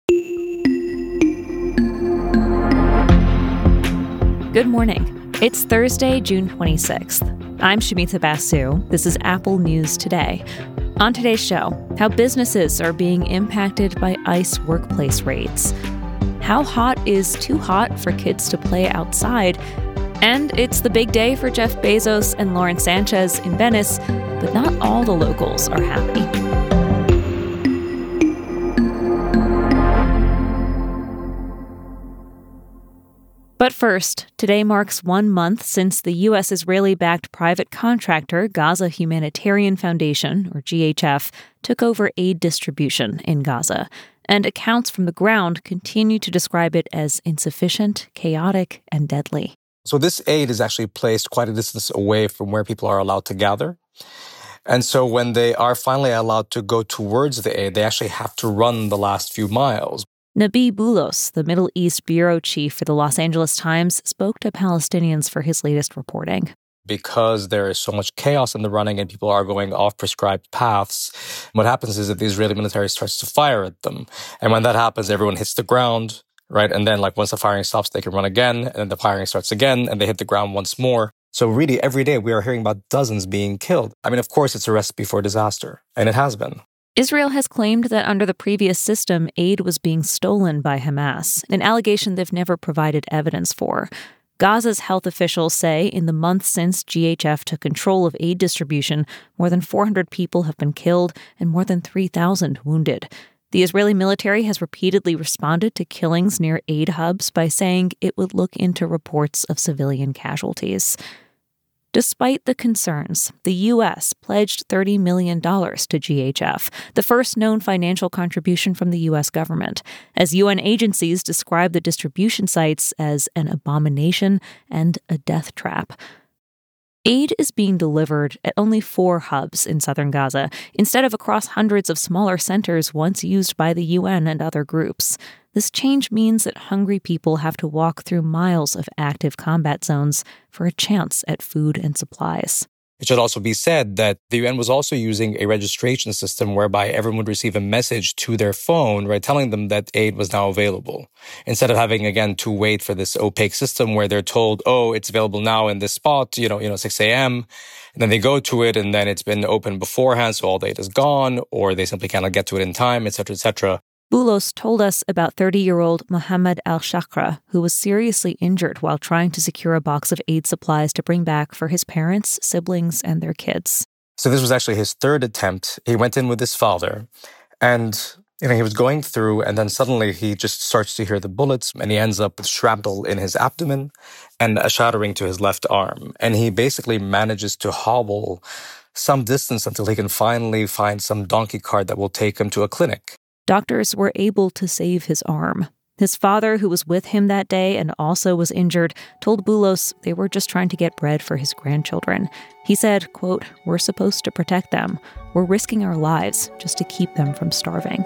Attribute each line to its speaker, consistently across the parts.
Speaker 1: Good morning. It's Thursday, June 26th. I'm Shamita Basu. This is Apple News Today. On today's show, how businesses are being impacted by ICE workplace raids. How hot is too hot for kids to play outside? And it's the big day for Jeff Bezos and Lauren Sanchez in Venice, but not all the locals are happy. But first, today marks 1 month since the U.S. Israeli-backed private contractor Gaza Humanitarian Foundation, or GHF, took over aid distribution in Gaza, and accounts from the ground continue to describe it as insufficient, chaotic, and deadly.
Speaker 2: So this aid is actually placed quite a distance away from where people are allowed to gather. And so when they are finally allowed to go towards the aid, they actually have to run the last few miles.
Speaker 1: Nabi Boulos, the Middle East bureau chief for the Los Angeles Times, spoke to Palestinians for his latest reporting.
Speaker 2: Because there is so much chaos in the running and people are going off prescribed paths, what happens is that the Israeli military starts to fire at them. And when that happens, everyone hits the ground, right? And then once the firing stops, they can run again, and then the firing starts again, and they hit the ground once more. So really, every day we are hearing about dozens being killed. I mean, of course, it's a recipe for disaster, and it has been.
Speaker 1: Israel has claimed that under the previous system, aid was being stolen by Hamas, an allegation they've never provided evidence for. Gaza's health officials say in the months since GHF took control of aid distribution, more than 400 people have been killed and more than 3,000 wounded. The Israeli military has repeatedly responded to killings near aid hubs by saying it would look into reports of civilian casualties. Despite the concerns, the U.S. pledged $30 million to GHF, the first known financial contribution from the U.S. government, as UN agencies describe the distribution sites as an abomination and a death trap. Aid is being delivered at only 4 hubs in southern Gaza, instead of across hundreds of smaller centers once used by the UN and other groups. This change means that hungry people have to walk through miles of active combat zones for a chance at food and supplies.
Speaker 2: It should also be said that the UN was also using a registration system whereby everyone would receive a message to their phone, right, telling them that aid was now available. Instead of having, again, to wait for this opaque system where they're told, oh, it's available now in this spot, 6 a.m., and then they go to it and then it's been open beforehand, so all the aid is gone, or they simply cannot get to it in time, etc., etc.
Speaker 1: Boulos told us about 30-year-old Mohammed Al-Shakra, who was seriously injured while trying to secure a box of aid supplies to bring back for his parents, siblings, and their kids.
Speaker 2: So this was actually his third attempt. He went in with his father, and he was going through, and then suddenly he just starts to hear the bullets, and he ends up with shrapnel in his abdomen and a shattering to his left arm. And he basically manages to hobble some distance until he can finally find some donkey cart that will take him to a clinic.
Speaker 1: Doctors were able to save his arm. His father, who was with him that day and also was injured, told Boulos they were just trying to get bread for his grandchildren. He said, quote, "We're supposed to protect them. We're risking our lives just to keep them from starving."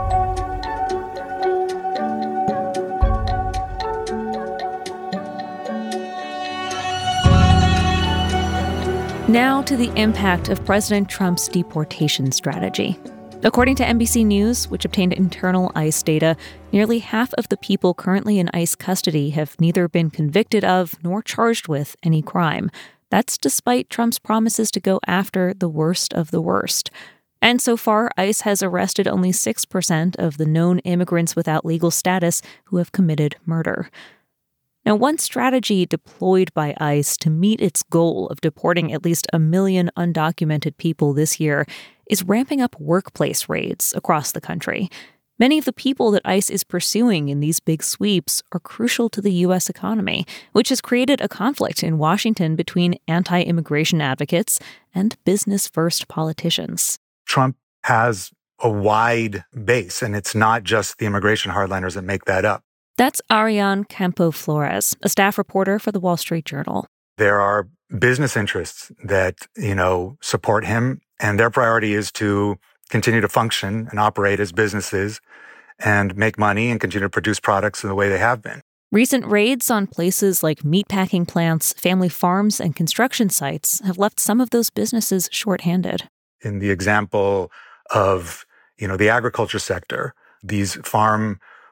Speaker 1: Now to the impact of President Trump's deportation strategy. According to NBC News, which obtained internal ICE data, nearly half of the people currently in ICE custody have neither been convicted of nor charged with any crime. That's despite Trump's promises to go after the worst of the worst. And so far, ICE has arrested only 6% of the known immigrants without legal status who have committed murder. Now, one strategy deployed by ICE to meet its goal of deporting at least 1 million undocumented people this year is ramping up workplace raids across the country. Many of the people that ICE is pursuing in these big sweeps are crucial to the U.S. economy, which has created a conflict in Washington between anti-immigration advocates and business-first politicians.
Speaker 3: Trump has a wide base, and it's not just the immigration hardliners that make that up.
Speaker 1: That's Ariane Campo Flores, a staff reporter for the Wall Street Journal.
Speaker 3: There are business interests that, support him, and their priority is to continue to function and operate as businesses and make money and continue to produce products in the way they have been.
Speaker 1: Recent raids on places like meatpacking plants, family farms, and construction sites have left some of those businesses shorthanded.
Speaker 3: In the example of, the agriculture sector, these farm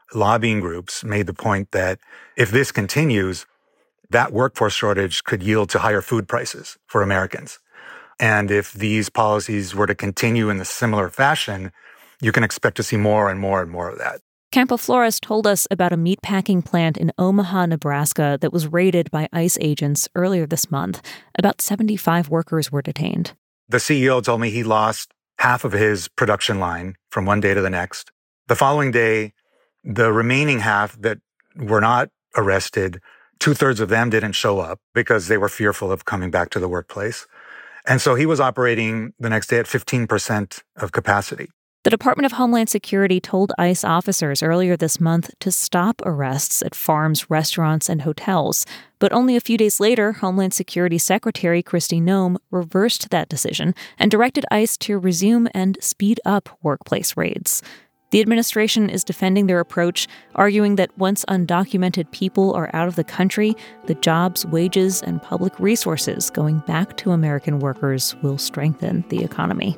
Speaker 3: lobbying groups made the point that if this continues, that workforce shortage could yield to higher food prices for Americans. And if these policies were to continue in a similar fashion, you can expect to see more and more and more of that.
Speaker 1: Campoflores told us about a meatpacking plant in Omaha, Nebraska that was raided by ICE agents earlier this month. About 75 workers were detained.
Speaker 3: The CEO told me he lost half of his production line from one day to the next. The following day, the remaining half that were not arrested, 2/3 of them didn't show up because they were fearful of coming back to the workplace. And so he was operating the next day at 15% of capacity.
Speaker 1: The Department of Homeland Security told ICE officers earlier this month to stop arrests at farms, restaurants, and hotels. But only a few days later, Homeland Security Secretary Kristi Noem reversed that decision and directed ICE to resume and speed up workplace raids. The administration is defending their approach, arguing that once undocumented people are out of the country, the jobs, wages, and public resources going back to American workers will strengthen the economy.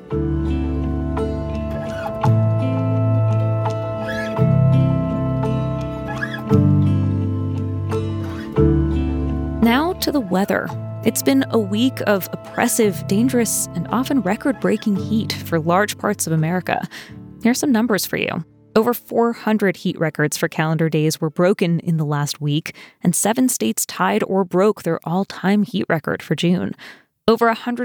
Speaker 1: Now to the weather. It's been a week of oppressive, dangerous, and often record-breaking heat for large parts of America. Here's some numbers for you. Over 400 heat records for calendar days were broken in the last week, and 7 states tied or broke their all-time heat record for June. Over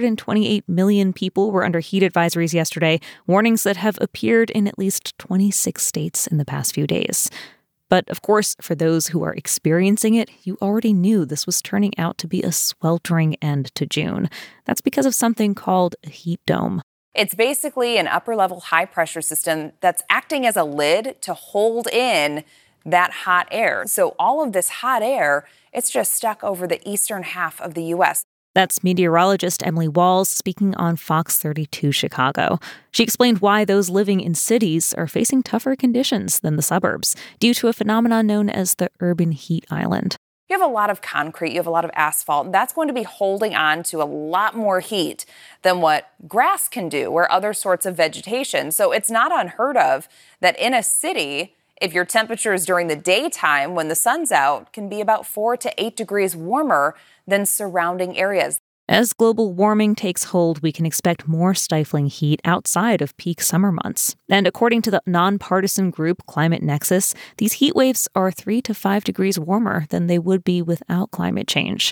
Speaker 1: 128 million people were under heat advisories yesterday, warnings that have appeared in at least 26 states in the past few days. But, of course, for those who are experiencing it, you already knew this was turning out to be a sweltering end to June. That's because of something called a heat dome.
Speaker 4: It's basically an upper-level high-pressure system that's acting as a lid to hold in that hot air. So all of this hot air, it's just stuck over the eastern half of the U.S.
Speaker 1: That's meteorologist Emily Walls speaking on Fox 32 Chicago. She explained why those living in cities are facing tougher conditions than the suburbs due to a phenomenon known as the urban heat island.
Speaker 4: You have a lot of concrete, you have a lot of asphalt, and that's going to be holding on to a lot more heat than what grass can do or other sorts of vegetation. So it's not unheard of that in a city, if your temperatures during the daytime when the sun's out can be about 4 to 8 degrees warmer than surrounding areas.
Speaker 1: As global warming takes hold, we can expect more stifling heat outside of peak summer months. And according to the nonpartisan group Climate Nexus, these heat waves are 3 to 5 degrees warmer than they would be without climate change.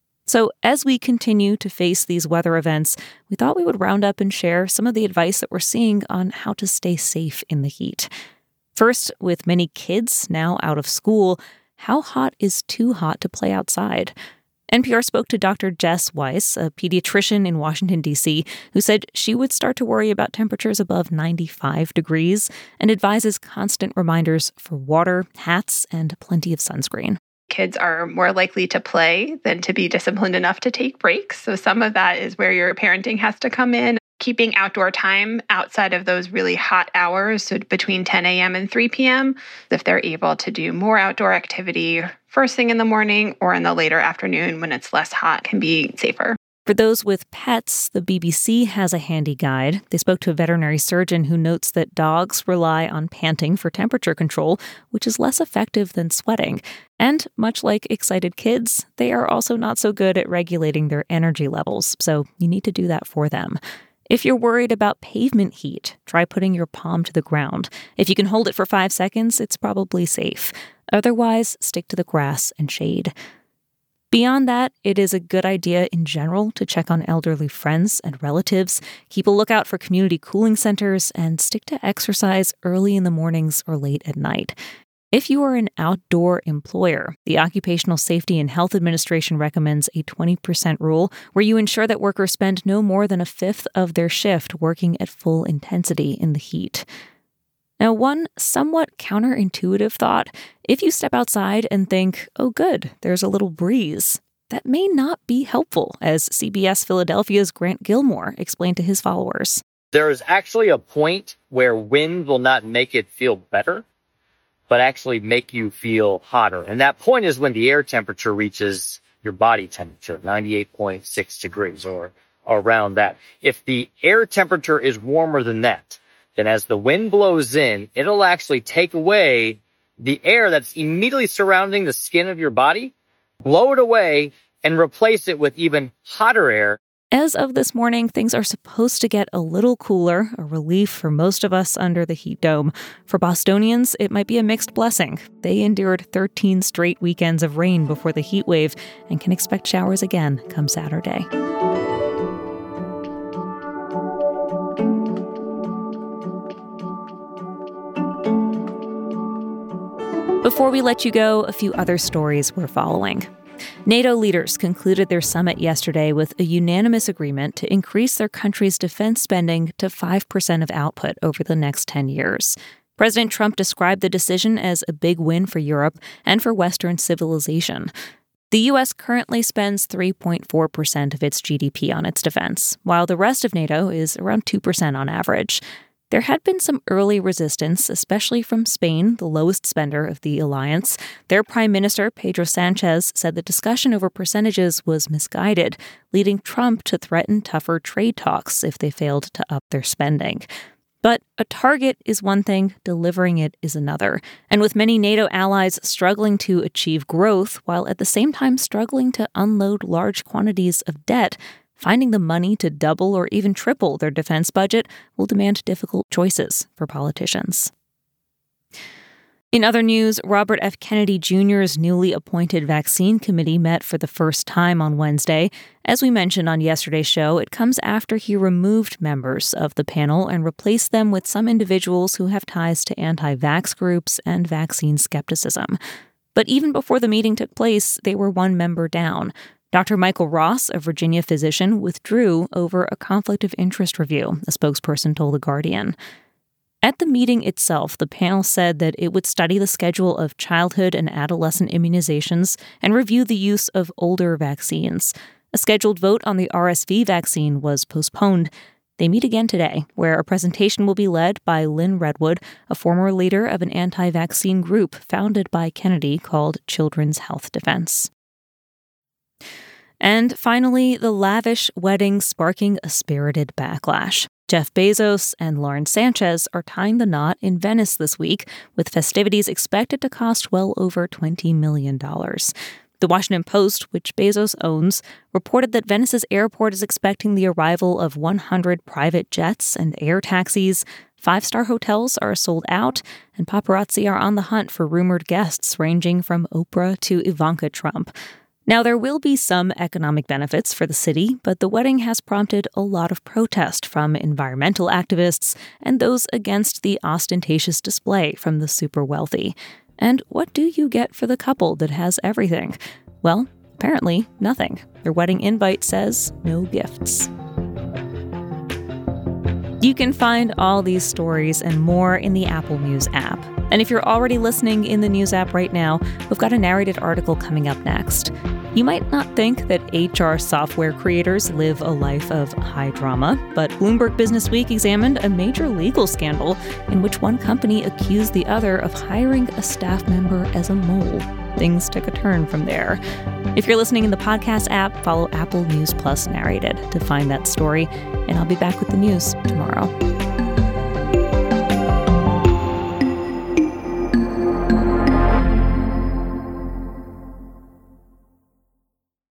Speaker 1: So as we continue to face these weather events, we thought we would round up and share some of the advice that we're seeing on how to stay safe in the heat. First, with many kids now out of school, how hot is too hot to play outside? NPR spoke to Dr. Jess Weiss, a pediatrician in Washington, D.C., who said she would start to worry about temperatures above 95 degrees and advises constant reminders for water, hats, and plenty of sunscreen.
Speaker 5: Kids are more likely to play than to be disciplined enough to take breaks. So some of that is where your parenting has to come in. Keeping outdoor time outside of those really hot hours, so between 10 a.m. and 3 p.m., if they're able to do more outdoor activity first thing in the morning or in the later afternoon when it's less hot, can be safer.
Speaker 1: For those with pets, the BBC has a handy guide. They spoke to a veterinary surgeon who notes that dogs rely on panting for temperature control, which is less effective than sweating. And much like excited kids, they are also not so good at regulating their energy levels, so you need to do that for them. If you're worried about pavement heat, try putting your palm to the ground. If you can hold it for 5 seconds, it's probably safe. Otherwise, stick to the grass and shade. Beyond that, it is a good idea in general to check on elderly friends and relatives, keep a lookout for community cooling centers, and stick to exercise early in the mornings or late at night. If you are an outdoor employer, the Occupational Safety and Health Administration recommends a 20% rule where you ensure that workers spend no more than a fifth of their shift working at full intensity in the heat. Now, one somewhat counterintuitive thought, if you step outside and think, oh good, there's a little breeze, that may not be helpful, as CBS Philadelphia's Grant Gilmore explained to his followers.
Speaker 6: There is actually a point where wind will not make it feel better, but actually make you feel hotter. And that point is when the air temperature reaches your body temperature, 98.6 degrees or around that. If the air temperature is warmer than that, then as the wind blows in, it'll actually take away the air that's immediately surrounding the skin of your body, blow it away, and replace it with even hotter air.
Speaker 1: As of this morning, things are supposed to get a little cooler, a relief for most of us under the heat dome. For Bostonians, it might be a mixed blessing. They endured 13 straight weekends of rain before the heat wave and can expect showers again come Saturday. Before we let you go, a few other stories we're following. NATO leaders concluded their summit yesterday with a unanimous agreement to increase their country's defense spending to 5% of output over the next 10 years. President Trump described the decision as a big win for Europe and for Western civilization. The U.S. currently spends 3.4% of its GDP on its defense, while the rest of NATO is around 2% on average. There had been some early resistance, especially from Spain, the lowest spender of the alliance. Their Prime Minister, Pedro Sanchez, said the discussion over percentages was misguided, leading Trump to threaten tougher trade talks if they failed to up their spending. But a target is one thing, delivering it is another. And with many NATO allies struggling to achieve growth while at the same time struggling to unload large quantities of debt, finding the money to double or even triple their defense budget will demand difficult choices for politicians. In other news, Robert F. Kennedy Jr.'s newly appointed vaccine committee met for the first time on Wednesday. As we mentioned on yesterday's show, it comes after he removed members of the panel and replaced them with some individuals who have ties to anti-vax groups and vaccine skepticism. But even before the meeting took place, they were one member down. Dr. Michael Ross, a Virginia physician, withdrew over a conflict of interest review, a spokesperson told The Guardian. At the meeting itself, the panel said that it would study the schedule of childhood and adolescent immunizations and review the use of older vaccines. A scheduled vote on the RSV vaccine was postponed. They meet again today, where a presentation will be led by Lynn Redwood, a former leader of an anti-vaccine group founded by Kennedy called Children's Health Defense. And finally, the lavish wedding sparking a spirited backlash. Jeff Bezos and Lauren Sanchez are tying the knot in Venice this week, with festivities expected to cost well over $20 million. The Washington Post, which Bezos owns, reported that Venice's airport is expecting the arrival of 100 private jets and air taxis. 5-star hotels are sold out, and paparazzi are on the hunt for rumored guests ranging from Oprah to Ivanka Trump. Now, there will be some economic benefits for the city, but the wedding has prompted a lot of protest from environmental activists and those against the ostentatious display from the super wealthy. And what do you get for the couple that has everything? Well, apparently nothing. Their wedding invite says no gifts. You can find all these stories and more in the Apple News app. And if you're already listening in the News app right now, we've got a narrated article coming up next. You might not think that HR software creators live a life of high drama, but Bloomberg Businessweek examined a major legal scandal in which one company accused the other of hiring a staff member as a mole. Things took a turn from there. If you're listening in the podcast app, follow Apple News Plus Narrated to find that story, and I'll be back with the news tomorrow.